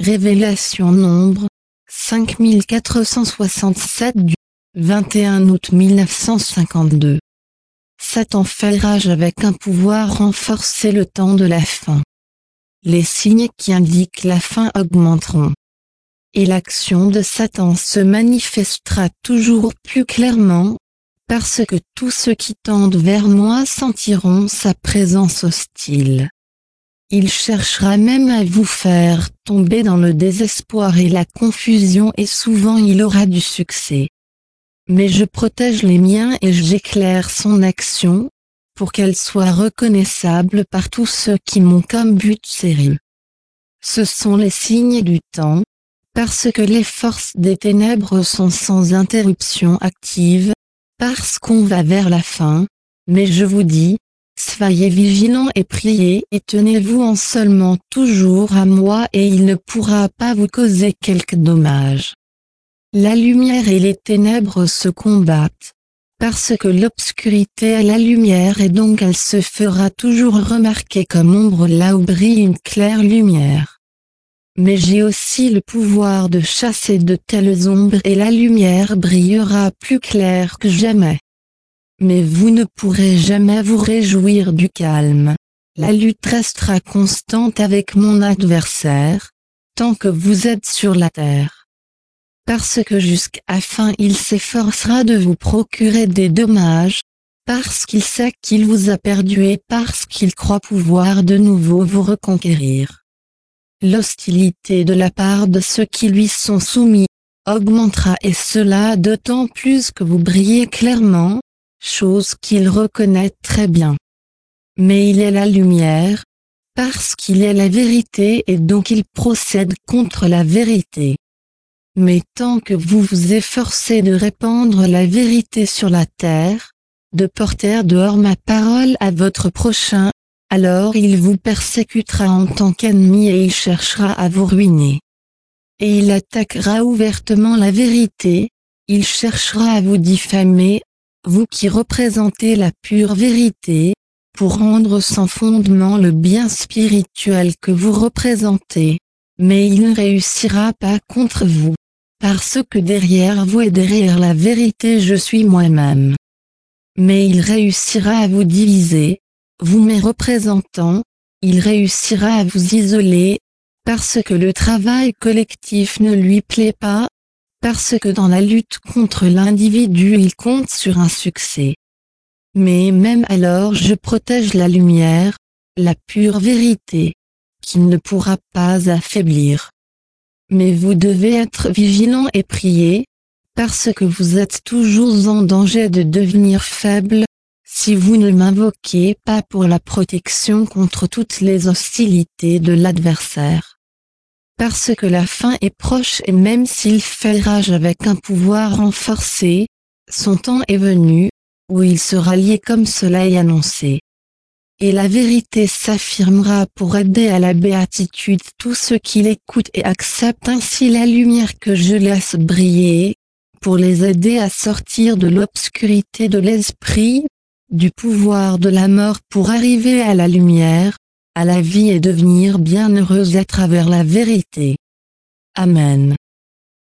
Révélation Nombre 5467 du 21 août 1952. Satan fait rage avec un pouvoir renforcé le temps de la fin. Les signes qui indiquent la fin augmenteront. Et l'action de Satan se manifestera toujours plus clairement, parce que tous ceux qui tendent vers moi sentiront sa présence hostile. Il cherchera même à vous faire tomber dans le désespoir et la confusion et souvent il aura du succès. Mais je protège les miens et j'éclaire son action, pour qu'elle soit reconnaissable par tous ceux qui m'ont comme but sérieux. Ce sont les signes du temps, parce que les forces des ténèbres sont sans interruption actives, parce qu'on va vers la fin, mais je vous dis, soyez vigilants et priez et tenez-vous en seulement toujours à moi et il ne pourra pas vous causer quelque dommage. La lumière et les ténèbres se combattent, parce que l'obscurité est la lumière et donc elle se fera toujours remarquer comme ombre là où brille une claire lumière. Mais j'ai aussi le pouvoir de chasser de telles ombres et la lumière brillera plus claire que jamais. Mais vous ne pourrez jamais vous réjouir du calme. La lutte restera constante avec mon adversaire, tant que vous êtes sur la terre. Parce que jusqu'à fin il s'efforcera de vous procurer des dommages, parce qu'il sait qu'il vous a perdu et parce qu'il croit pouvoir de nouveau vous reconquérir. L'hostilité de la part de ceux qui lui sont soumis, augmentera et cela d'autant plus que vous brillez clairement, chose qu'il reconnaît très bien. Mais il est la lumière, parce qu'il est la vérité et donc il procède contre la vérité. Mais tant que vous vous efforcez de répandre la vérité sur la terre, de porter dehors ma parole à votre prochain, alors il vous persécutera en tant qu'ennemi et il cherchera à vous ruiner. Et il attaquera ouvertement la vérité, il cherchera à vous diffamer, vous qui représentez la pure vérité, pour rendre sans fondement le bien spirituel que vous représentez, mais il ne réussira pas contre vous, parce que derrière vous et derrière la vérité je suis moi-même. Mais il réussira à vous diviser, vous mes représentants, il réussira à vous isoler, parce que le travail collectif ne lui plaît pas, parce que dans la lutte contre l'individu il compte sur un succès. Mais même alors je protège la lumière, la pure vérité, qui ne pourra pas affaiblir. Mais vous devez être vigilants et prier, parce que vous êtes toujours en danger de devenir faible, si vous ne m'invoquez pas pour la protection contre toutes les hostilités de l'adversaire. Parce que la fin est proche et même s'il fait rage avec un pouvoir renforcé, son temps est venu, où il sera lié comme cela est annoncé. Et la vérité s'affirmera pour aider à la béatitude tous ceux qui l'écoutent et acceptent ainsi la lumière que je laisse briller, pour les aider à sortir de l'obscurité de l'esprit, du pouvoir de la mort pour arriver à la lumière, à la vie et devenir bienheureux à travers la vérité. Amen.